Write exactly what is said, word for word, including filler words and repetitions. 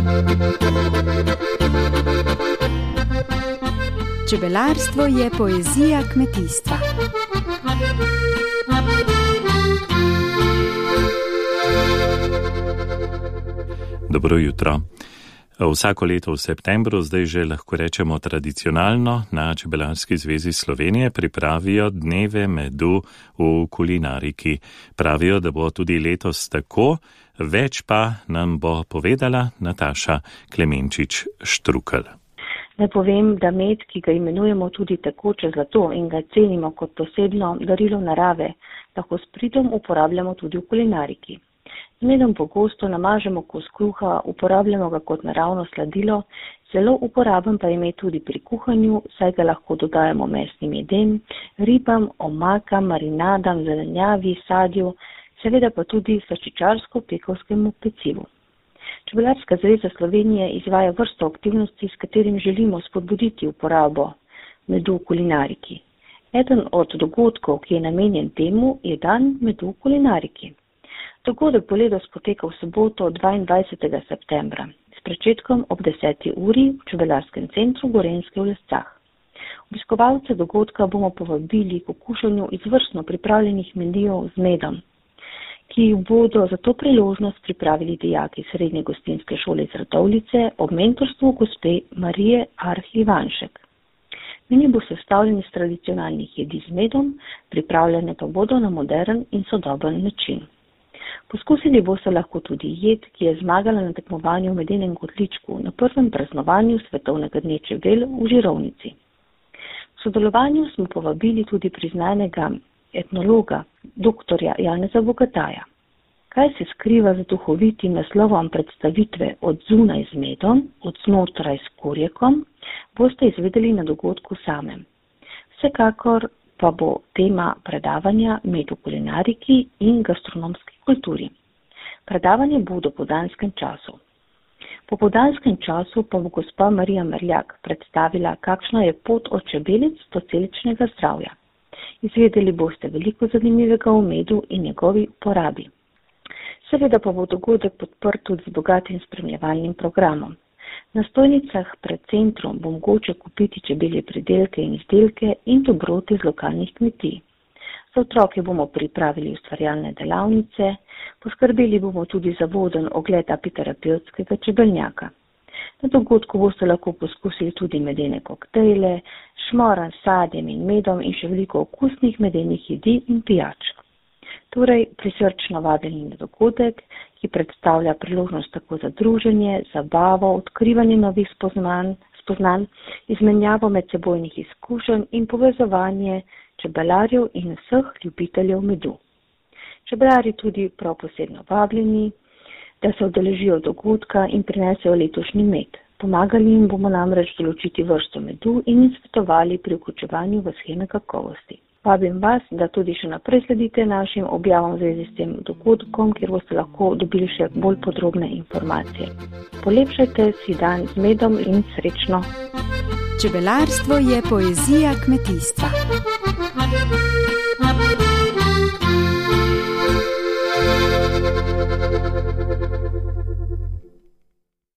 Čebelarstvo je poezija kmetijstva. Dobro jutro. Vsako leto v septembru, zdaj že lahko rečemo tradicionalno, na Čebelarski zvezi Slovenije pripravijo dneve medu v kulinariki. Pravijo, da bo tudi letos tako, več pa nam bo povedala Nataša Klemenčič-Štrukelj. Naj povem, da med, ki ga imenujemo tudi tekoče zlato in ga cenimo kot posebno darilo narave, lahko s pridom uporabljamo tudi v kulinariki. Z medom pogosto namažemo kos kruha, uporabljamo ga kot naravno sladilo, zelo uporaben pa je med tudi pri kuhanju, saj ga lahko dodajamo mesnim jedem, ribam, omakam, marinadam, zelenjavi, sadju, seveda pa tudi slaščičarsko-pekovskemu pecivu. Čebelarska zveza Slovenije izvaja vrsto aktivnosti, s katerim želimo spodbuditi uporabo medu v kulinariki. Eden od dogodkov, ki je namenjen temu, je dan medu v kulinariki. Dogodek bo letos potekal v soboto dvaindvajsetega septembra s pričetkom ob deseti uri v Čebelarskem centru Gorenjske v Lescah. Obiskovalce dogodka bomo povabili k okušanju izvrstno pripravljenih medijev z medom, ki jih bodo za to priložnost pripravili dijaki Srednje gostinske šole iz Radovljice ob mentorstvu gospe Marije Arh Ivanšek. Meni bo sestavljen iz tradicionalnih jedi z medom, pripravljene pa bodo na modern in sodoben način. Poskusili boste lahko tudi jed, ki je zmagala na tekmovanju v medenem kotličku na prvem praznovanju Svetovnega dne čebel v Žirovnici. V sodelovanju smo povabili tudi priznanega etnologa, doktorja Janeza Bogataja. Kaj se skriva za duhovitim naslovom predstavitve Od zunaj z medom, od znotraj s kurjekom, boste izvedeli na dogodku samem. Vsekakor pa bo tema predavanja med v kulinariki in gastronomski kulturi. Predavanje bo v dopoldanskem času. Po popoldanskem času pa bo gospa Marija Merljak predstavila, kakšna je pot od čebelic do celičnega zdravja. Izvedeli boste veliko zanimivega o medu in njegovi uporabi. Seveda pa bo dogodek podprt tudi z bogatim spremljevalnim programom. Na stojnicah pred centrom bo mogoče kupiti čebelje pridelke in izdelke in dobrote z lokalnih kmetij. Za otroke bomo pripravili ustvarjalne delavnice, poskrbeli bomo tudi za voden ogled apiterapevtskega čebelnjaka. Na dogodku boste lahko poskusili tudi medene koktejle, šmoran s sadjem in medom in še veliko okusnih medenih jedi in pijač. Torej, prisrčno vabljeni na dogodek, ki predstavlja priložnost tako za druženje, zabavo, odkrivanje novih spoznanj, spoznanj, izmenjavo medsebojnih izkušenj in povezovanje čebelarjev in vseh ljubiteljev medu. Čebelari tudi prav posebno vabljeni, da se udeležijo dogodka in prinesejo letošnji med. Pomagali jim bomo namreč določiti vrsto medu in jim svetovali pri vključevanju v sheme kakovosti. Vabim vas, da tudi še naprej sledite našim objavom v zvezi s tem dogodkom, kjer boste lahko dobili še bolj podrobne informacije. Polepšajte si dan z medom in srečno! Čebelarstvo je poezija kmetijstva.